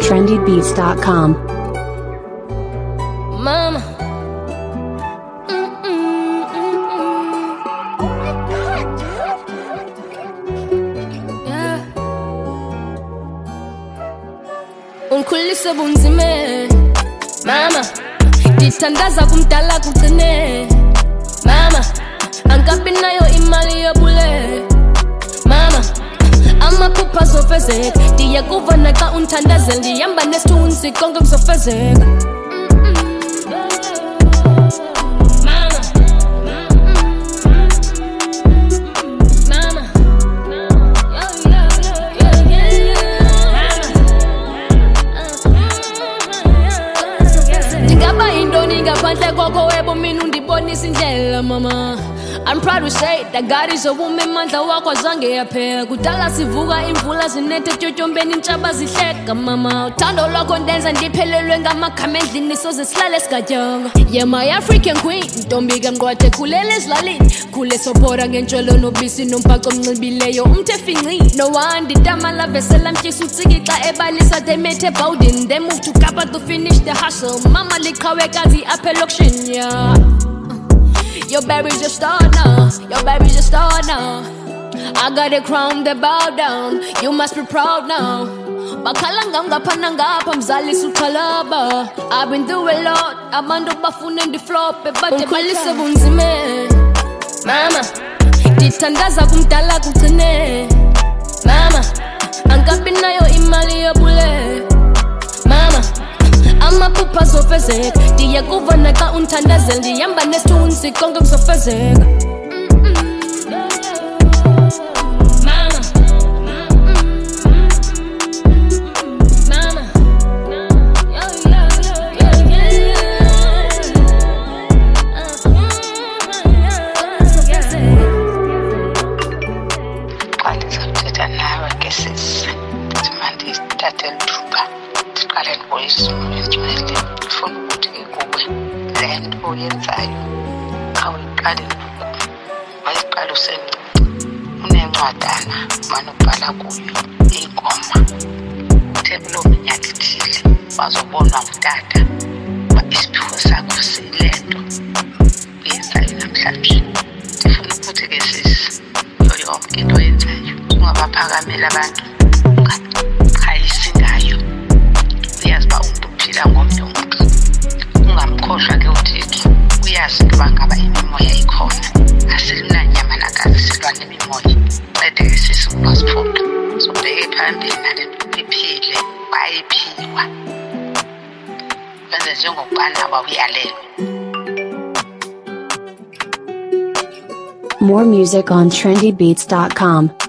trendybeats.com. Mama. Yeah. Ungikhulisa bunzime mama, ngithandaza kumdala kugcine mama, angabi nayo imali yobule mama, amaphupha azofezeka, ndiyakuvana xa undithandazela, ndihamba nesithunzi konke kuzofezeka. Mama, I'm proud to say that God is a woman, mandla wakho azange yaphela. Kudala sivuka imvula zinethe tyotyombe intshaba zihleka mama. Uthando lwakho ndenza ndiphelelwe ngamagama endlini soze silale sigatyanga. Yeah, my African queen, ntombi kamqwathe khulele ezilalini. Khule sophora ngentsholo nobisi nombhaco omncibileyo umthe finci. No one ditama vesela mtyisa utsiki xa ebalisa they made a bowden. They moved to Kapa to finish the hustle. Mama liqhawekazi apha elokishini, yeah. Your baby's a star now, your baby's a star now. I got a crown that bow down, you must be proud now. Bakhalanga ngaphana ngapha mzalisa ukhalaba. I've been through a lot, abantu bafuna ndiflope but ungikhulisa bunzime mama, ndithandaza kumdala kugcine mama, angabi nayo imali yobule mama, amaphupha azofezeka, ndiyakuvana xa undithandazela, ndihamba nesithunzi konke kuzofezeka. Ndifuna ukuthi kuwe le nto oyenzayo awuyiqali wayiqala usemncinci. Unencwadana umane ubhala kuyo ingoma, uthe kuloo minyaka ithile wazobonwa ngutata uba isiphiwo sakho sile nto uyenzayo namhlanje. Ndifuna ukuthi ke sisi kuyo yonke into oyenzayo ungabaphakameli abantu, ungakhayisi ngayo. Uyazi uba umntu uphila ngomnye umntu, ungamkhohlwa ke uThixo. Uyazi ukuba ngaba imimoya ikhona, asilunanyama nagazi, silwa nemimoya. Qede ke sisi ungasiphuca, sobheke phambili nale nto iphile wayiphiwa, wenze njengokubana wawuyalelwe. More music on trendybeats.com.